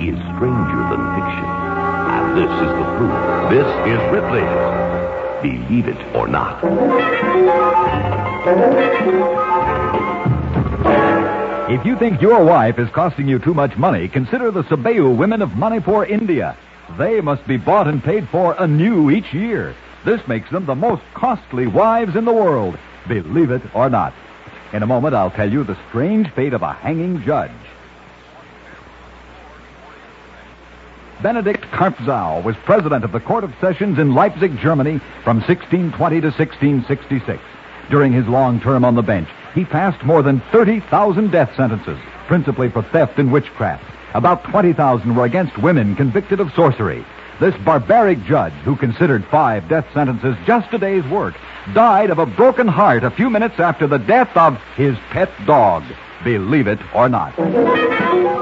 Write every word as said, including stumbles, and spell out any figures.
is stranger than fiction. And this is the proof. This is Ripley's Believe It or Not. If you think your wife is costing you too much money, consider the Sabayu women of Manipur, India. They must be bought and paid for anew each year. This makes them the most costly wives in the world. Believe it or not. In a moment, I'll tell you the strange fate of a hanging judge. Benedict Karpzau was president of the Court of Sessions in Leipzig, Germany from sixteen twenty to sixteen sixty-six. During his long term on the bench, he passed more than thirty thousand death sentences, principally for theft and witchcraft. About twenty thousand were against women convicted of sorcery. This barbaric judge, who considered five death sentences just a day's work, died of a broken heart a few minutes after the death of his pet dog. Believe it or not.